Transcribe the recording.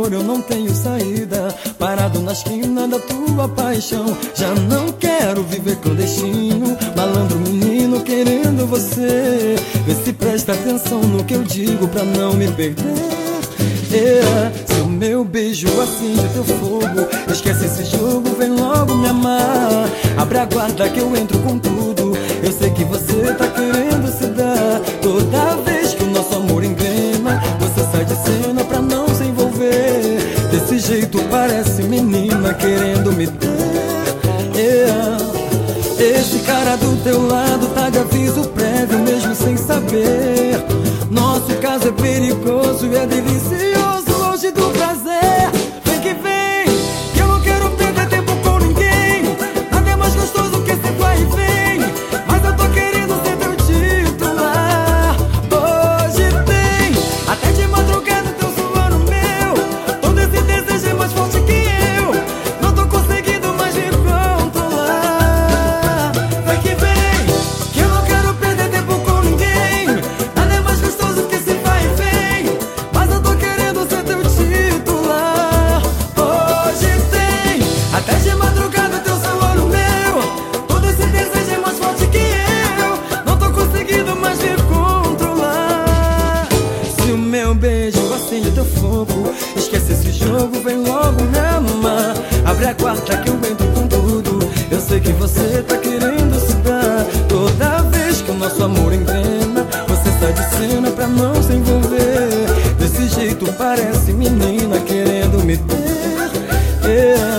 amor eu não tenho saída. Parado na esquina da tua paixão, já não quero viver clandestino. Malandro menino querendo você, vê se presta atenção no que eu digo pra não me perder. Se o meu beijo acende teu fogo, esquece esse jogo, vem logo me amar. Abre a guarda que eu entro com tudo, eu sei que você tá querendo se dar. Toda vez que o nosso amor engrena, você sai de cena pra não se envolver. Desse jeito parece menina querendo me ter. Esse cara do teu lado tá de aviso prévio, mesmo sem saber. Nosso caso é perigoso e é delicioso, longe do prazer. Vem que vem, que eu não quero perder tempo com ninguém. Nada é mais gostoso que esse vai e vem, mas eu tô querendo ser teu titular. Hoje tem, até de madrugada teu suor no meu. Todo esse desejo é mais forte que eu, não tô conseguindo mais me controlar. Vem que vem, que eu não quero perder tempo com ninguém. Nada é mais gostoso que esse vai e vem, mas eu tô querendo ser teu titular. Hoje tem, até de madrugada teu suor no meu. Todo esse desejo é mais forte que eu, não tô conseguindo mais me controlar. Se o meu beijo acende teu fogo, esquece esse jogo, vem logo me amar. Abre a quarta que eu entro com tudo, eu sei que você tá querendo se dar. Toda vez que o nosso amor engrena, você sai de cena pra não se envolver. Desse jeito parece menina querendo me ter.